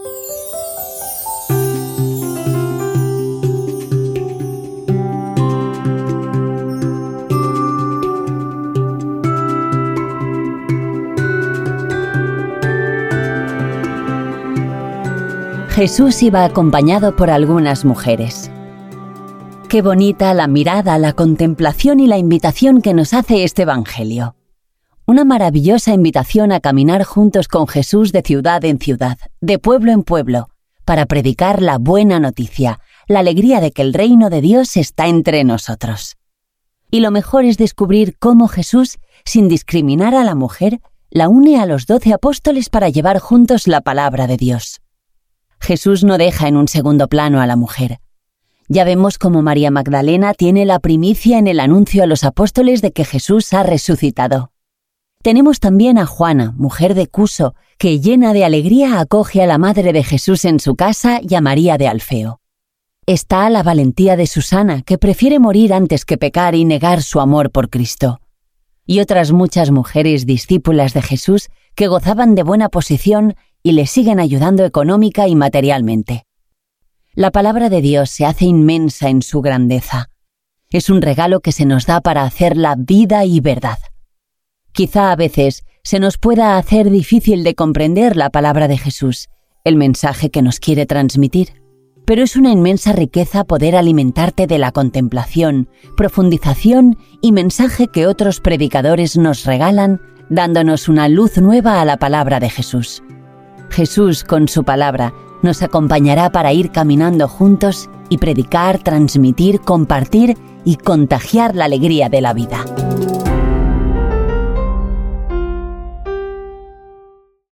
Jesús iba acompañado por algunas mujeres. Qué bonita la mirada, la contemplación y la invitación que nos hace este Evangelio. Una maravillosa invitación a caminar juntos con Jesús de ciudad en ciudad, de pueblo en pueblo, para predicar la buena noticia, la alegría de que el reino de Dios está entre nosotros. Y lo mejor es descubrir cómo Jesús, sin discriminar a la mujer, la une a los 12 apóstoles para llevar juntos la palabra de Dios. Jesús no deja en un segundo plano a la mujer. Ya vemos cómo María Magdalena tiene la primicia en el anuncio a los apóstoles de que Jesús ha resucitado. Tenemos también a Juana, mujer de Cuso, que llena de alegría acoge a la madre de Jesús en su casa y a María de Alfeo. Está la valentía de Susana, que prefiere morir antes que pecar y negar su amor por Cristo. Y otras muchas mujeres discípulas de Jesús que gozaban de buena posición y le siguen ayudando económica y materialmente. La palabra de Dios se hace inmensa en su grandeza. Es un regalo que se nos da para hacerla vida y verdad. Quizá a veces se nos pueda hacer difícil de comprender la palabra de Jesús, el mensaje que nos quiere transmitir. Pero es una inmensa riqueza poder alimentarte de la contemplación, profundización y mensaje que otros predicadores nos regalan, dándonos una luz nueva a la palabra de Jesús. Jesús, con su palabra, nos acompañará para ir caminando juntos y predicar, transmitir, compartir y contagiar la alegría de la vida.